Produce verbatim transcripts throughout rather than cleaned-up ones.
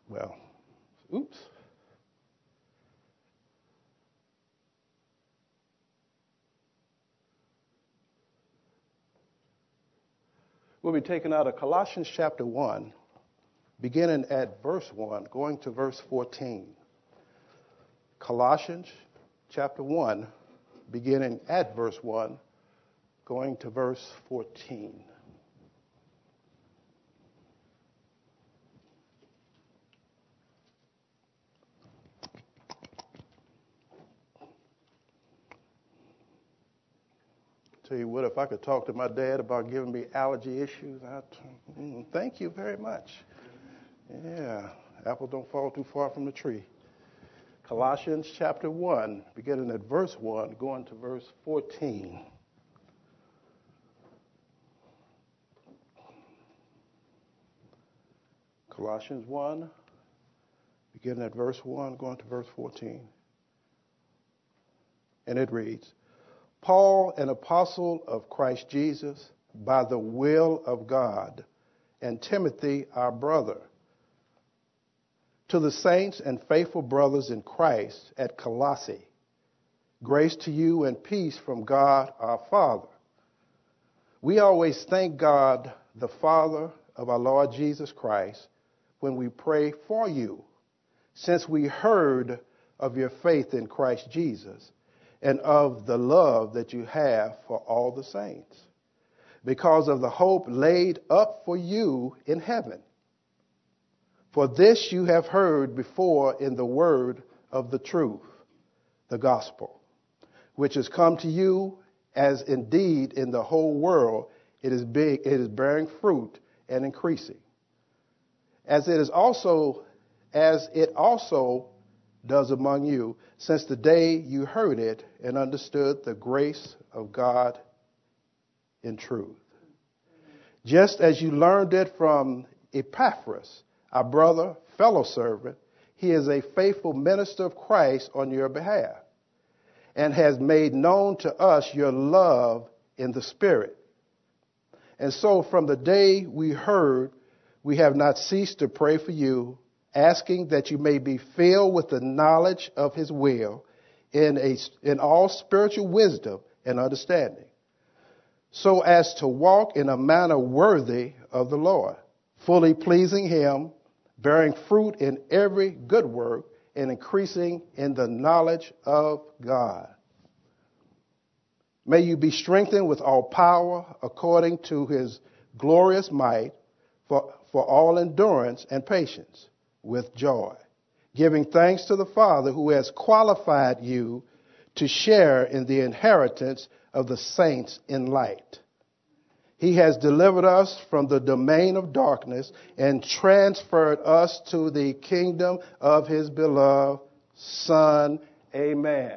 Well, oops. We'll be taking out of Colossians chapter one, beginning at verse one, going to verse fourteen. Colossians chapter one, beginning at verse one, going to verse fourteen. Tell you what, if I could talk to my dad about giving me allergy issues, I'd mm, thank you very much. Yeah, apple don't fall too far from the tree. Colossians chapter one, beginning at verse one, going to verse fourteen. Colossians one, beginning at verse one, going to verse fourteen. And it reads, Paul, an apostle of Christ Jesus, by the will of God, and Timothy, our brother, to the saints and faithful brothers in Christ at Colossae, grace to you and peace from God our Father. We always thank God, the Father of our Lord Jesus Christ, when we pray for you, since we heard of your faith in Christ Jesus and of the love that you have for all the saints, because of the hope laid up for you in heaven. For this you have heard before in the word of the truth, the gospel, which has come to you, as indeed in the whole world it is big, it is bearing fruit and increasing, as it is also as it also does among you, since the day you heard it and understood the grace of God in truth. Just as you learned it from Epaphras, our brother, fellow servant, he is a faithful minister of Christ on your behalf, and has made known to us your love in the Spirit. And so from the day we heard, we have not ceased to pray for you, asking that you may be filled with the knowledge of his will in a, in all spiritual wisdom and understanding, so as to walk in a manner worthy of the Lord, fully pleasing him, bearing fruit in every good work, and increasing in the knowledge of God. May you be strengthened with all power according to his glorious might, for, for all endurance and patience, with joy, giving thanks to the Father who has qualified you to share in the inheritance of the saints in light. He has delivered us from the domain of darkness and transferred us to the kingdom of his beloved Son. Amen.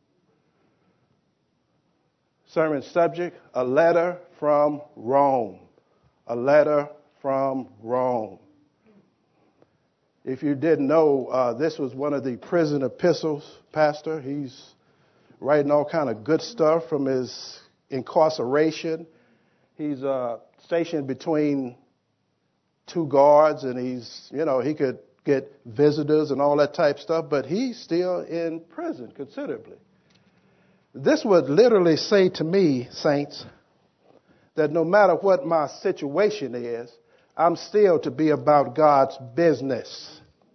Sermon subject, a letter from Rome. A letter from Rome. If you didn't know, uh, this was one of the prison epistles, Pastor. He's writing all kind of good stuff from his incarceration. He's uh, stationed between two guards, and he's, you know, he could get visitors and all that type stuff, but he's still in prison considerably. This would literally say to me, saints, that no matter what my situation is, I'm still to be about God's business.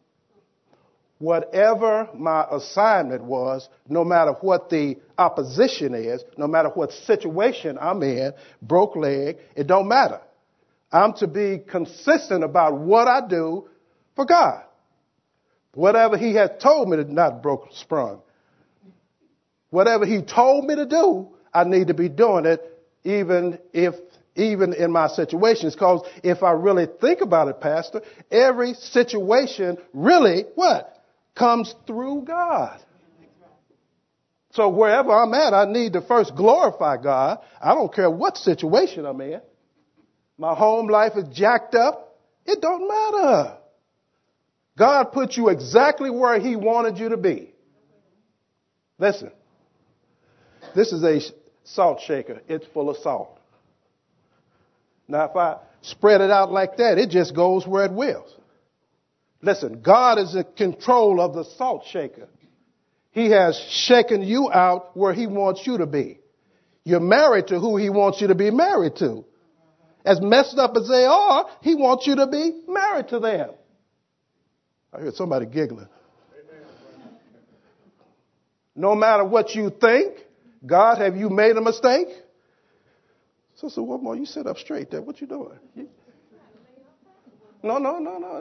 Whatever my assignment was, no matter what the opposition is, no matter what situation I'm in, broke leg, it don't matter. I'm to be consistent about what I do for God. Whatever he has told me to, not broke, sprung. Whatever he told me to do, I need to be doing it, even if even in my situations, because if I really think about it, Pastor, every situation really, what? Comes through God. So wherever I'm at, I need to first glorify God. I don't care what situation I'm in. My home life is jacked up. It don't matter. God put you exactly where he wanted you to be. Listen, this is a salt shaker. It's full of salt. Now, if I spread it out like that, it just goes where it wills. Listen, God is in control of the salt shaker. He has shaken you out where he wants you to be. You're married to who he wants you to be married to. As messed up as they are, he wants you to be married to them. I heard somebody giggling. No matter what you think, God, have you made a mistake? Sister Wilmore, you sit up straight there. What you doing? You... No, no, no, no.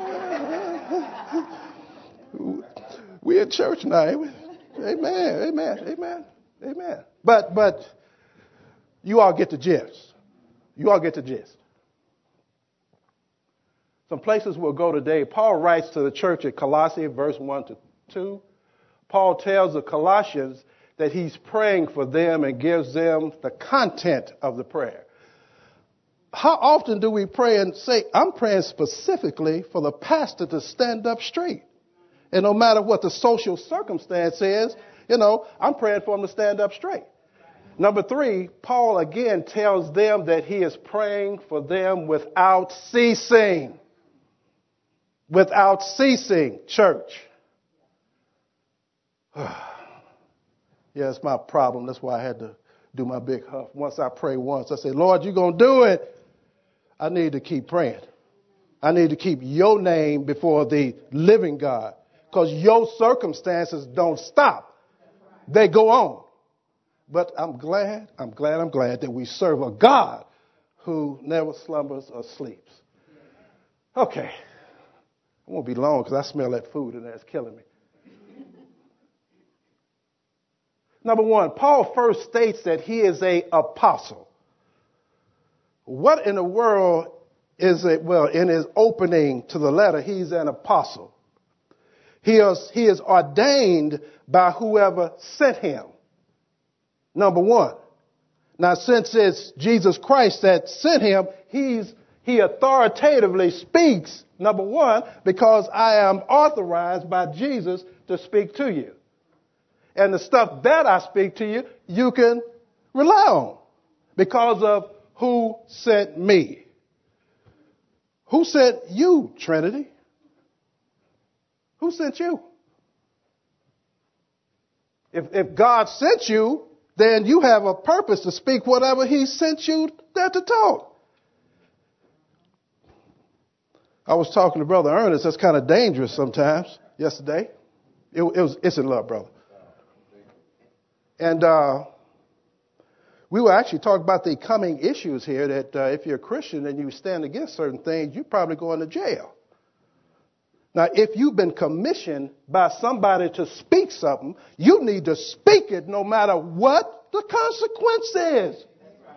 We're in church now. Amen, amen, amen, amen. But, but you all get the gist. You all get the gist. Some places we'll go today. Paul writes to the church at Colossae, verse one to two. Paul tells the Colossians that he's praying for them and gives them the content of the prayer. How often do we pray and say, I'm praying specifically for the pastor to stand up straight? And no matter what the social circumstance is, you know, I'm praying for him to stand up straight. Number three, Paul again tells them that he is praying for them without ceasing. Without ceasing, church. Yeah, it's my problem. That's why I had to do my big huff. Once I pray once, I say, Lord, you're going to do it. I need to keep praying. I need to keep your name before the living God. Because your circumstances don't stop. They go on. But I'm glad, I'm glad, I'm glad that we serve a God who never slumbers or sleeps. Okay. I won't be long because I smell that food and that's killing me. Number one, Paul first states that he is an apostle. What in the world is it? Well, in his opening to the letter, he's an apostle. He is, he is ordained by whoever sent him. Number one. Now, since it's Jesus Christ that sent him, he's, he authoritatively speaks, number one, because I am authorized by Jesus to speak to you. And the stuff that I speak to you, you can rely on because of who sent me. Who sent you, Trinity? Who sent you? If, if God sent you, then you have a purpose to speak whatever he sent you there to talk. I was talking to Brother Ernest. That's kind of dangerous sometimes yesterday. It, it was, it's in love, brother. And uh, we were actually talking about the coming issues here that uh, if you're a Christian and you stand against certain things, you're probably going to jail. Now, if you've been commissioned by somebody to speak something, you need to speak it no matter what the consequence is.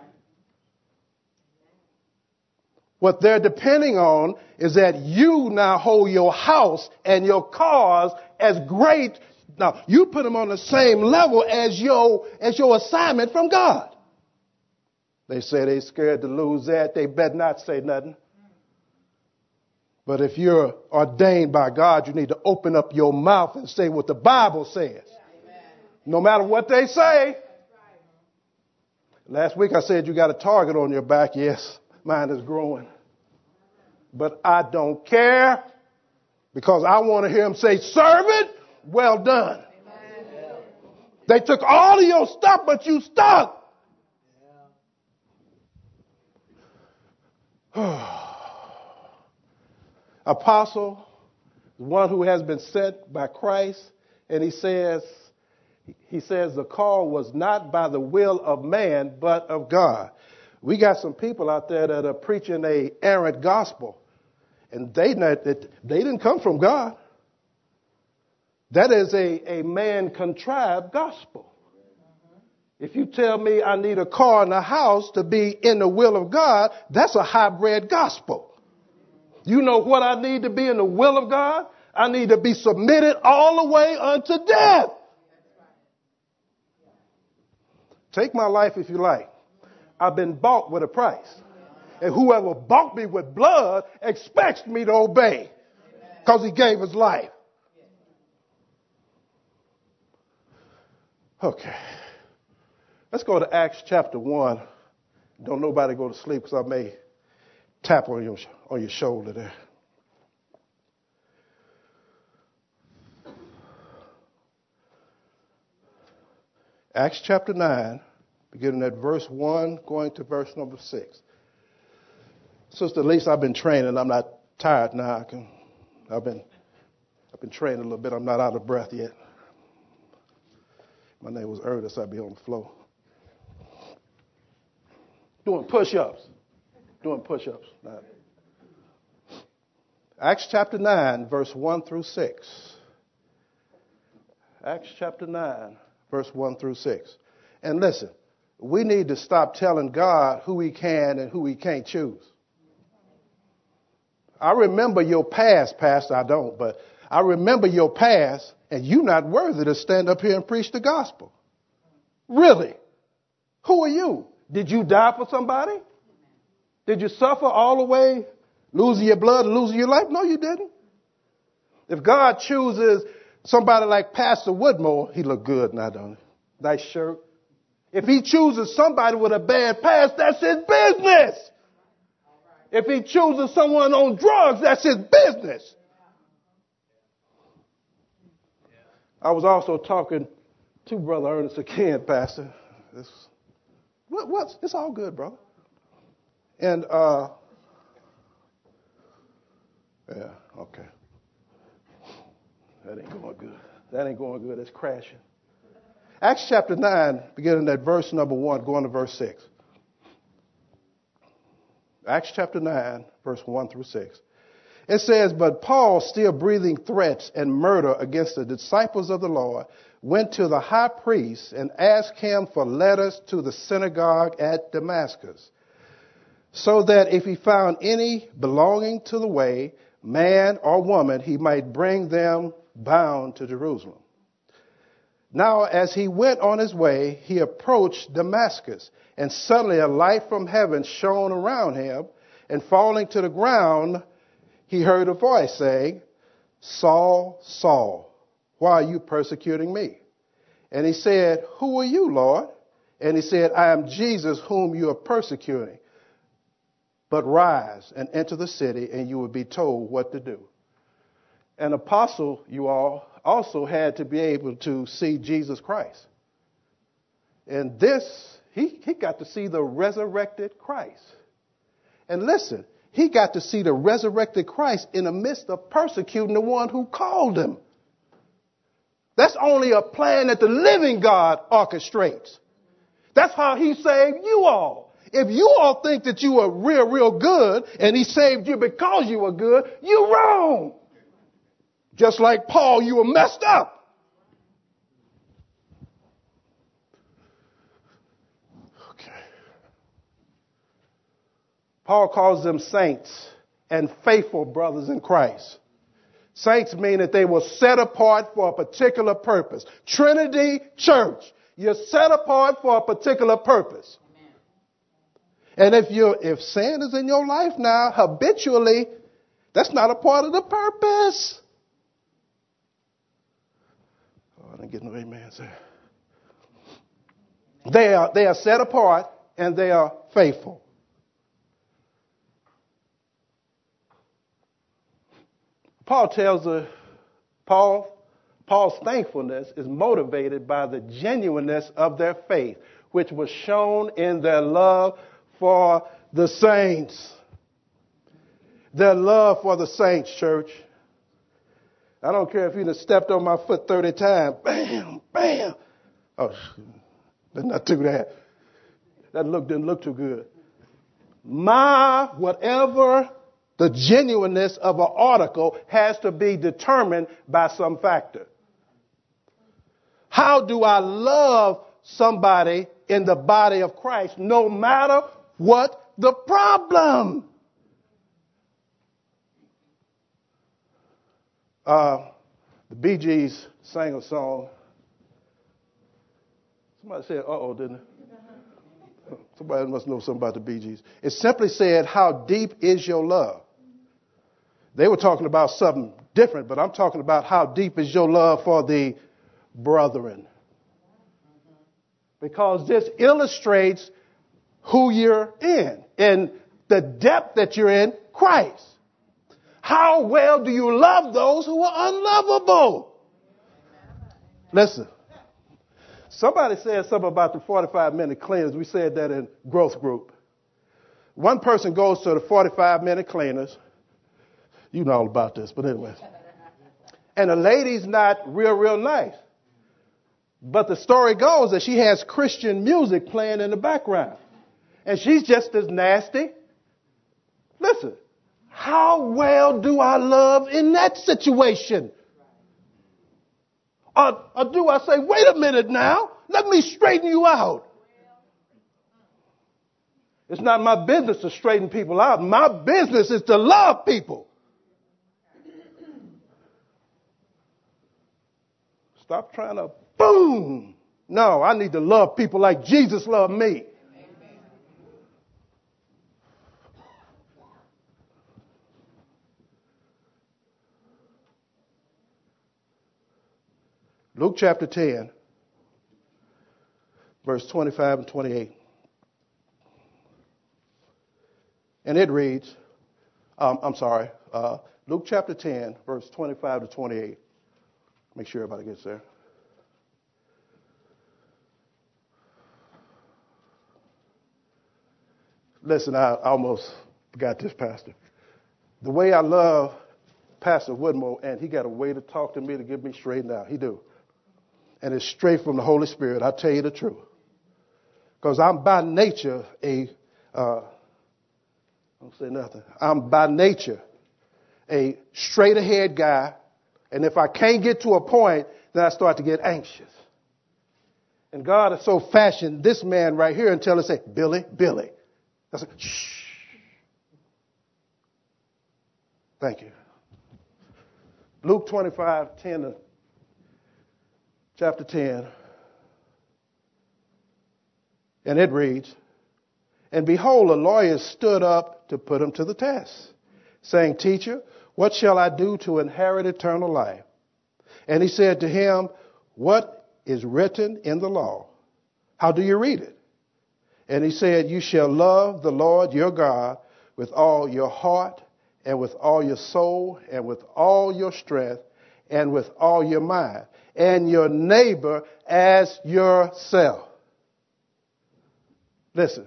What they're depending on is that you now hold your house and your cause as great. Now, you put them on the same level as your, as your assignment from God. They say they're scared to lose that. They better not say nothing. But if you're ordained by God, you need to open up your mouth and say what the Bible says. No matter what they say. Last week I said you got a target on your back. Yes, mine is growing. But I don't care because I want to hear them say, servant, well done. Amen. They took all of your stuff, but you stuck. Yeah. Apostle, one who has been sent by Christ, and he says, he says the call was not by the will of man, but of God. We got some people out there that are preaching a errant gospel, and they not, they didn't come from God. That is a, a man-contrived gospel. If you tell me I need a car and a house to be in the will of God, that's a hybrid gospel. You know what I need to be in the will of God? I need to be submitted all the way unto death. Take my life if you like. I've been bought with a price. And whoever bought me with blood expects me to obey because he gave his life. Okay. Let's go to Acts chapter one. Don't nobody go to sleep because I may tap on your, on your shoulder there. Acts chapter nine, beginning at verse one, going to verse number six. Sister, at least I've been training. I'm not tired now. I can, I've been, I've been training a little bit. I'm not out of breath yet. My name was Ernest. I'd be on the floor. Doing push-ups. Doing push-ups. Now, Acts chapter nine, verse one through six. Acts chapter nine, verse one through six. And listen, we need to stop telling God who he can and who he can't choose. I remember your past, Pastor. I don't, but I remember your past, and you're not worthy to stand up here and preach the gospel. Really? Who are you? Did you die for somebody? Did you suffer all the way, losing your blood and losing your life? No, you didn't. If God chooses somebody like Pastor Woodmore, he look good now, don't he? Nice shirt. If he chooses somebody with a bad past, that's his business. If he chooses someone on drugs, that's his business. I was also talking to Brother Ernest again, Pastor. It's, what, what's, it's all good, brother. And, uh, yeah, okay. That ain't going good. That ain't going good. It's crashing. Acts chapter nine, beginning at verse number one, going to verse six. Acts chapter nine, verse one through six. It says, but Paul, still breathing threats and murder against the disciples of the Lord, went to the high priest and asked him for letters to the synagogue at Damascus, so that if he found any belonging to the way, man or woman, he might bring them bound to Jerusalem. Now, as he went on his way, he approached Damascus, and suddenly a light from heaven shone around him, and falling to the ground, he heard a voice saying, Saul, Saul, why are you persecuting me? And he said, who are you, Lord? And he said, I am Jesus whom you are persecuting. But rise and enter the city, and you will be told what to do. An apostle, you all, also had to be able to see Jesus Christ. And this, he, he got to see the resurrected Christ. And listen, he got to see the resurrected Christ in the midst of persecuting the one who called him. That's only a plan that the living God orchestrates. That's how he saved you all. If you all think that you are real, real good and he saved you because you were good, you're wrong. Just like Paul, you were messed up. Okay. Paul calls them saints and faithful brothers in Christ. Saints mean that they were set apart for a particular purpose. Trinity Church, you're set apart for a particular purpose. And if you if sin is in your life now, habitually, that's not a part of the purpose. Oh, I didn't get no amens there. They are, they are set apart and they are faithful. Paul tells the Paul Paul's thankfulness is motivated by the genuineness of their faith, which was shown in their love for the saints. Their love for the saints, church. I don't care if you just stepped on my foot thirty times. Bam, bam. Oh, let's not do that. That look didn't look too good. My, whatever the genuineness of an article has to be determined by some factor. How do I love somebody in the body of Christ no matter what the problem? Uh, the Bee Gees sang a song. Somebody said, uh-oh, didn't it? Somebody must know something about the Bee Gees. It simply said, how deep is your love? They were talking about something different, but I'm talking about how deep is your love for the brethren. Because this illustrates who you're in and the depth that you're in Christ. How well do you love those who are unlovable? Listen, Somebody said something about the forty-five minute cleaners. We said that in growth group. One person goes to the forty-five minute cleaners. You know all about this, but anyway. And the lady's not real, real nice. But the story goes that she has Christian music playing in the background. And she's just as nasty. Listen, how well do I love in that situation? Or, or do I say, wait a minute now, let me straighten you out? It's not my business to straighten people out. My business is to love people. Stop trying to boom. No, I need to love people like Jesus loved me. Luke chapter ten, verse twenty-five and twenty-eight. And it reads, um, I'm sorry, uh, Luke chapter ten, verse twenty-five to twenty-eight. Make sure everybody gets there. Listen, I almost forgot this, Pastor. The way I love Pastor Woodmore, and he got a way to talk to me to get me straightened out. He do. And it's straight from the Holy Spirit. I'll tell you the truth. Because I'm by nature a, uh, don't say nothing. I'm by nature a straight ahead guy. And if I can't get to a point, then I start to get anxious. And God has so fashioned this man right here until I say, Billy, Billy. I say, shh. Thank you. Luke twenty-five, ten, chapter ten. And it reads, and behold, a lawyer stood up to put him to the test, saying, Teacher, what shall I do to inherit eternal life? And he said to him, what is written in the law? How do you read it? And he said, you shall love the Lord your God with all your heart and with all your soul and with all your strength and with all your mind, and your neighbor as yourself. Listen.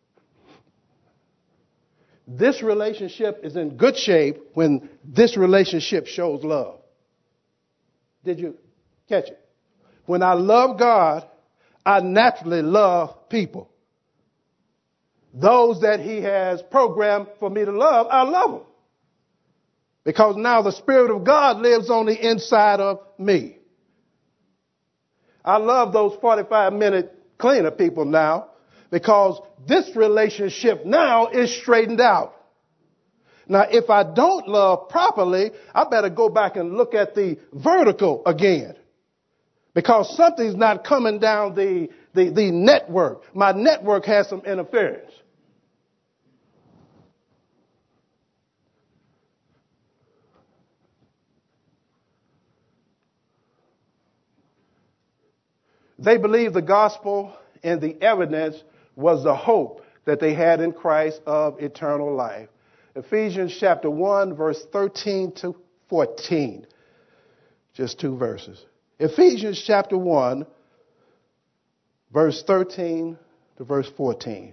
This relationship is in good shape when this relationship shows love. Did you catch it? When I love God, I naturally love people. Those that he has programmed for me to love, I love them. Because now the Spirit of God lives on the inside of me. I love those forty-five minute cleaner people now because this relationship now is straightened out. Now, if I don't love properly, I better go back and look at the vertical again. Because something's not coming down the, the, the network. My network has some interference. They believed the gospel and the evidence was the hope that they had in Christ of eternal life. Ephesians chapter one, verse thirteen to fourteen. Just two verses. Ephesians chapter one, verse thirteen to verse fourteen.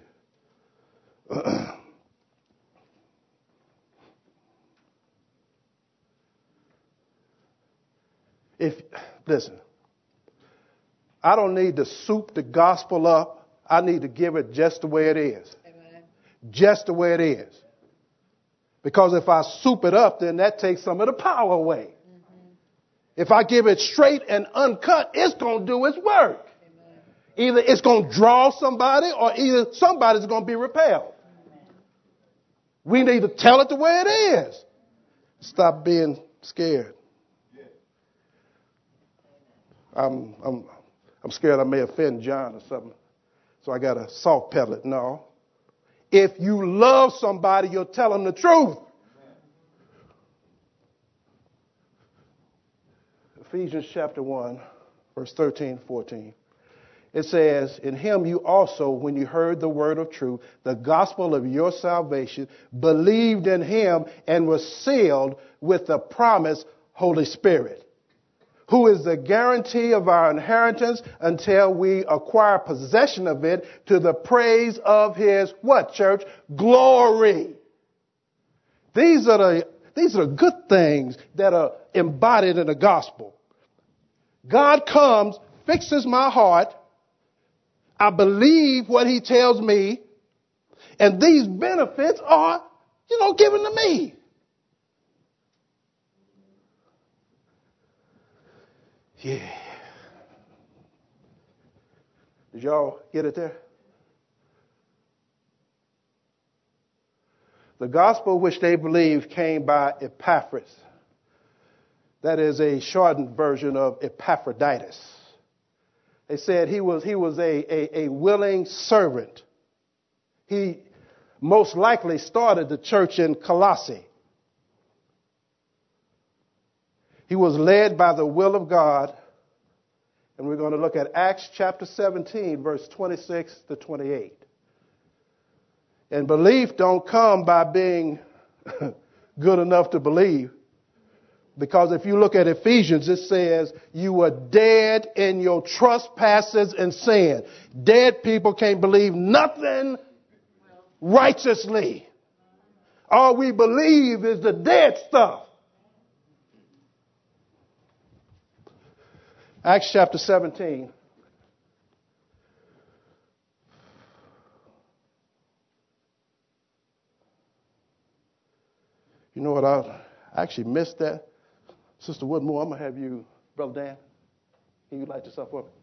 If, listen, I don't need to soup the gospel up. I need to give it just the way it is. Amen. Just the way it is. Because if I soup it up, then that takes some of the power away. Mm-hmm. If I give it straight and uncut, it's going to do its work. Amen. Either it's going to draw somebody or either somebody's going to be repelled. Amen. We need to tell it the way it is. Stop being scared. Yeah. I'm, I'm, I'm scared I may offend John or something. So I got a salt pellet. No. If you love somebody, you'll tell them the truth. Ephesians chapter one, verse thirteen, fourteen. It says, in him you also, when you heard the word of truth, the gospel of your salvation, believed in him and were sealed with the promised Holy Spirit, who is the guarantee of our inheritance until we acquire possession of it to the praise of his, what, church? Glory. These are the, these are the good things that are embodied in the gospel. God comes, fixes my heart. I believe what he tells me. And these benefits are, you know, given to me. Yeah. Did y'all get it there? The gospel which they believed came by Epaphras. That is a shortened version of Epaphroditus. They said he was, he was a, a, a willing servant. He most likely started the church in Colossae. He was led by the will of God. And we're going to look at Acts chapter seventeen, verse twenty-six to twenty-eight. And belief don't come by being good enough to believe. Because if you look at Ephesians, it says you were dead in your trespasses and sin. Dead people can't believe nothing righteously. All we believe is the dead stuff. Acts chapter seventeen. You know what? I actually missed that. Sister Woodmore, I'm going to have you, Brother Dan, can you light this up for me?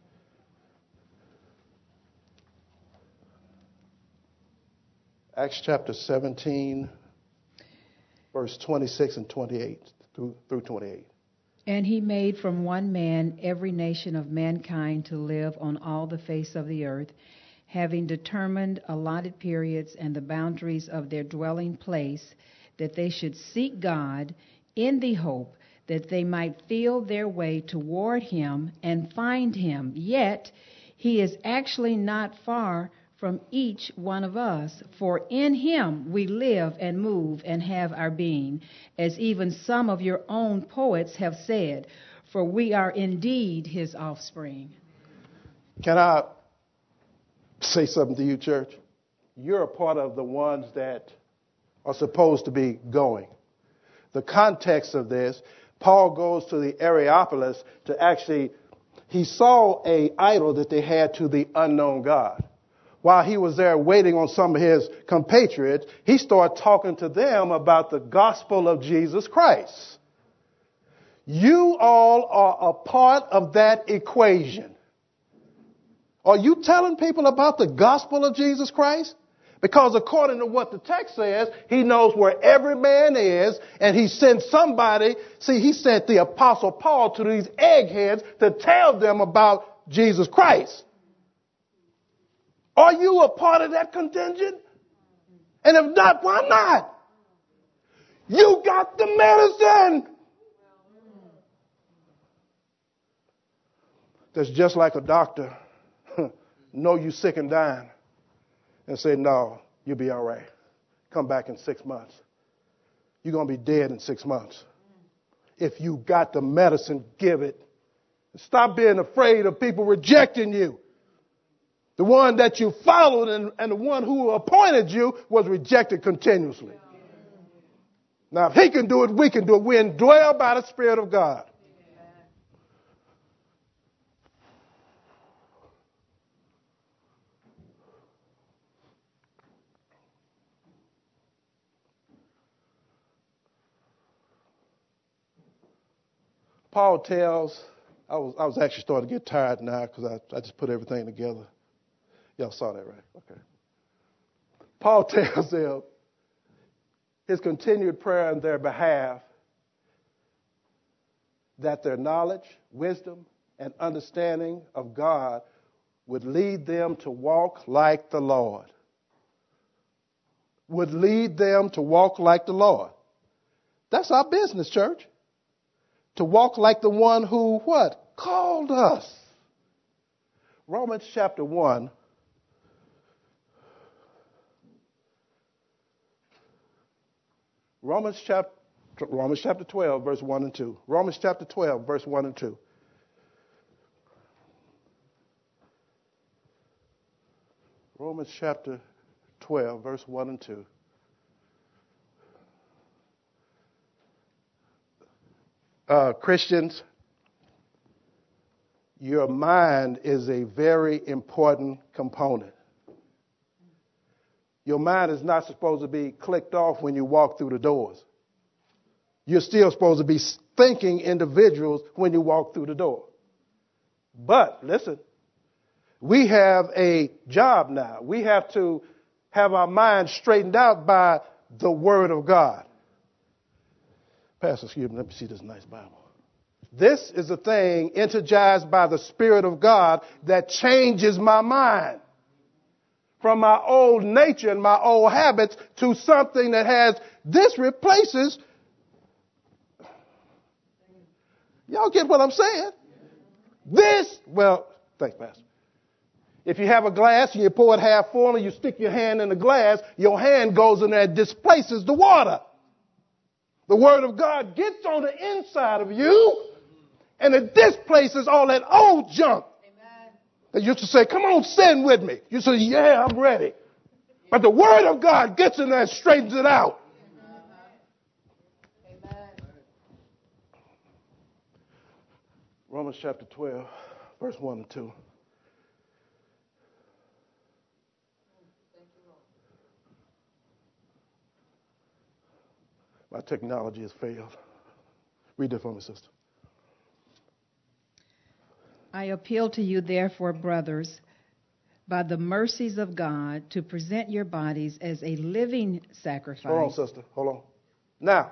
Acts chapter seventeen, verse twenty-six and twenty-eight through, through twenty-eight. And he made from one man every nation of mankind to live on all the face of the earth, having determined allotted periods and the boundaries of their dwelling place, that they should seek God in the hope that they might feel their way toward him and find him. Yet he is actually not far from each one of us, for in him we live and move and have our being, as even some of your own poets have said, for we are indeed his offspring. Can I say something to you, church? You're a part of the ones that are supposed to be going. The context of this, Paul goes to the Areopagus to actually, he saw a idol that they had to the unknown God. While he was there waiting on some of his compatriots, he started talking to them about the gospel of Jesus Christ. You all are a part of that equation. Are you telling people about the gospel of Jesus Christ? Because according to what the text says, he knows where every man is, and he sent somebody. See, he sent the Apostle Paul to these eggheads to tell them about Jesus Christ. Are you a part of that contingent? And if not, why not? You got the medicine. That's just like a doctor. Know you sick and dying. And say, no, you'll be all right. Come back in six months. You're going to be dead in six months. If you got the medicine, give it. Stop being afraid of people rejecting you. The one that you followed and, and the one who appointed you was rejected continuously. Now, if he can do it, we can do it. We're indwelled by the Spirit of God. Paul tells, I was, I was actually starting to get tired now because I, I just put everything together. Y'all saw that, right? Okay. Paul tells them his continued prayer on their behalf that their knowledge, wisdom, and understanding of God would lead them to walk like the Lord. Would lead them to walk like the Lord. That's our business, church. To walk like the one who, what? Called us. Romans chapter one. Romans chapter Romans chapter twelve, verse one and two. Romans chapter twelve, verse one and two. Romans chapter twelve, verse one and two. Uh, Christians, your mind is a very important component. Your mind is not supposed to be clicked off when you walk through the doors. You're still supposed to be thinking individuals when you walk through the door. But listen, we have a job now. We have to have our minds straightened out by the Word of God. Pastor, excuse me, let me see this nice Bible. This is a thing energized by the Spirit of God that changes my mind from my old nature and my old habits to something that has, this replaces. Y'all get what I'm saying? This, well, thanks, Pastor. If you have a glass and you pour it half full and you stick your hand in the glass, your hand goes in there and displaces the water. The Word of God gets on the inside of you and it displaces all that old junk. Amen. They used to say, come on, sin with me. You say, yeah, I'm ready. But the Word of God gets in there and straightens it out. Amen. Romans chapter twelve, verse one and two. My technology has failed. Read that for me, sister. I appeal to you, therefore, brothers, by the mercies of God, to present your bodies as a living sacrifice. Hold on, sister. Hold on. Now,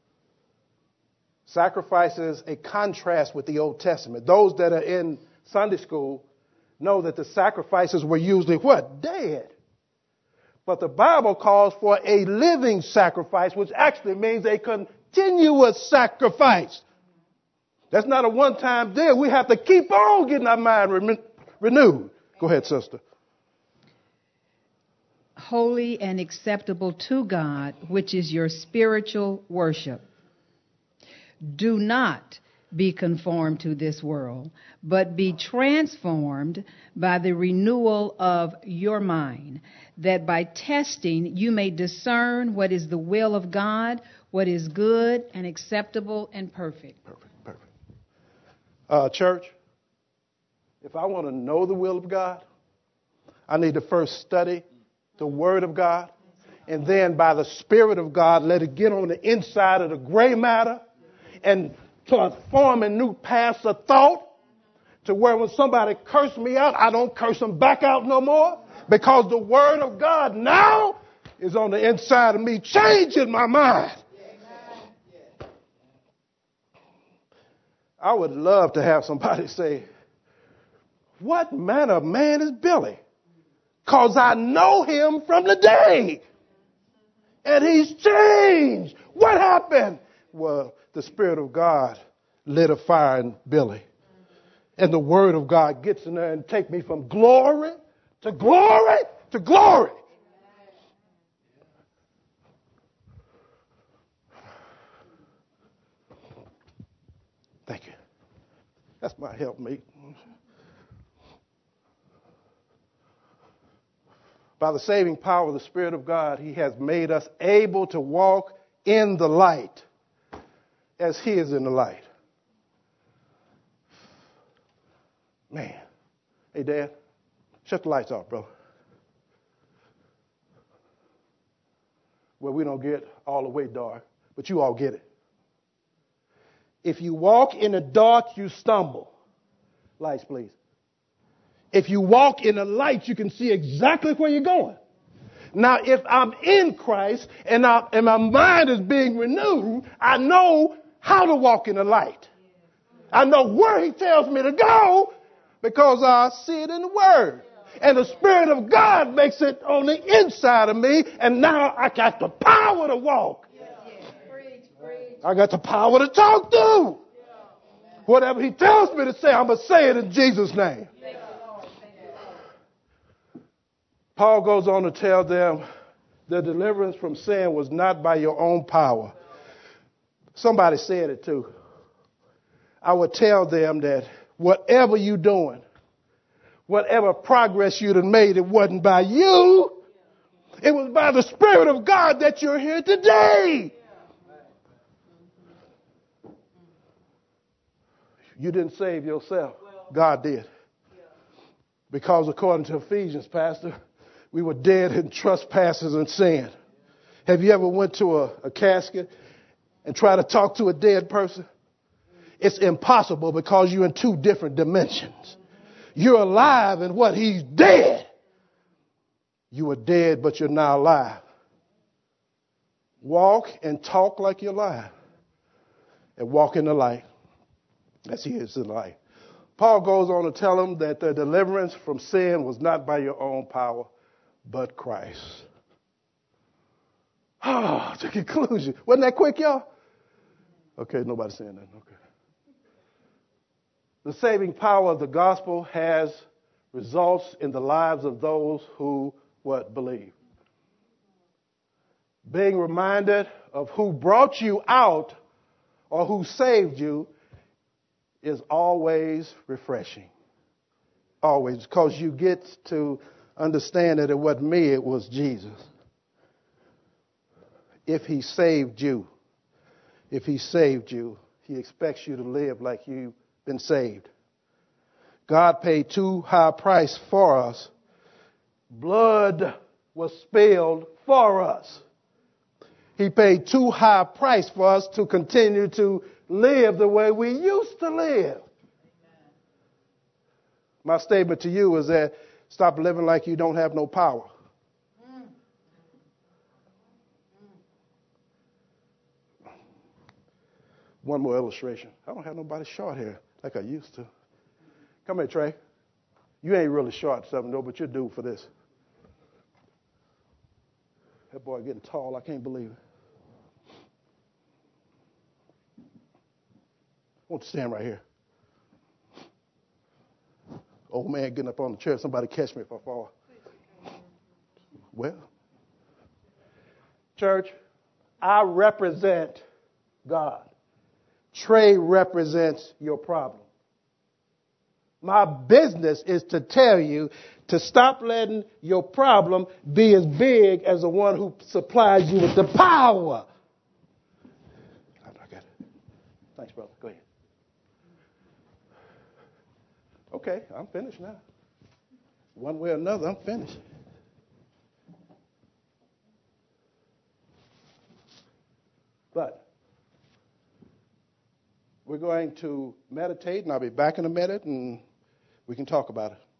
sacrifice is a contrast with the Old Testament. Those that are in Sunday school know that the sacrifices were usually what? Dead. But the Bible calls for a living sacrifice, which actually means a continuous sacrifice. That's not a one-time deal. We have to keep on getting our mind re- renewed. Go ahead, sister. Holy and acceptable to God, which is your spiritual worship. Do not be conformed to this world, but be transformed by the renewal of your mind, that by testing you may discern what is the will of God, what is good and acceptable and perfect. Perfect, perfect. Uh, church, if I want to know the will of God, I need to first study the Word of God, and then by the Spirit of God, let it get on the inside of the gray matter and start forming new paths of thought to where when somebody curse me out, I don't curse them back out no more, because the Word of God now is on the inside of me, changing my mind. I would love to have somebody say, what manner of man is Billy? Because I know him from the day. And he's changed. What happened? Well, the Spirit of God lit a fire in Billy. And the Word of God gets in there and take me from glory to glory to glory. Thank you. That's my helpmate. By the saving power of the Spirit of God, He has made us able to walk in the light as He is in the light. Man. Hey, Dad, shut the lights off, bro. Well, we don't get all the way dark, but you all get it. If you walk in the dark, you stumble. Lights, please. If you walk in the light, you can see exactly where you're going. Now, if I'm in Christ and, I, and my mind is being renewed, I know how to walk in the light. I know where He tells me to go because I see it in the Word. And the Spirit of God makes it on the inside of me, and now I got the power to walk. I got the power to talk to. Whatever He tells me to say, I'm going to say it in Jesus' name. Paul goes on to tell them the deliverance from sin was not by your own power, Somebody said it too. I would tell them that whatever you're doing, whatever progress you'd have made, it wasn't by you. It was by the Spirit of God that you're here today. You didn't save yourself. God did. Because according to Ephesians, Pastor, we were dead in trespasses and sin. Have you ever went to a, a casket and tried to talk to a dead person? It's impossible because you're in two different dimensions. You're alive in what? He's dead. You were dead, but you're now alive. Walk and talk like you're alive. And walk in the light. As he is in the light. Paul goes on to tell them that the deliverance from sin was not by your own power, but Christ. Ah, oh, to conclusion. Wasn't that quick, y'all? Okay, nobody's saying that. Okay. The saving power of the gospel has results in the lives of those who, what, believe. Being reminded of who brought you out or who saved you is always refreshing. Always, because you get to understand that it wasn't me, it was Jesus. If he saved you, if he saved you, he expects you to live like you've been saved. God paid too high a price for us. Blood was spilled for us. He paid too high a price for us to continue to live the way we used to live. Amen. My statement to you is that stop living like you don't have no power. Mm. One more illustration. I don't have nobody short here like I used to. Come here, Trey. You ain't really short something though, but you're due for this. That boy getting tall. I can't believe it. I want to stand right here. Old man getting up on the chair. Somebody catch me if I fall. Well, church, I represent God. Trey represents your problem. My business is to tell you to stop letting your problem be as big as the one who supplies you with the power. I got it. Thanks, brother. Go ahead. Okay, I'm finished now. One way or another, I'm finished. But we're going to meditate, and I'll be back in a minute, and we can talk about it.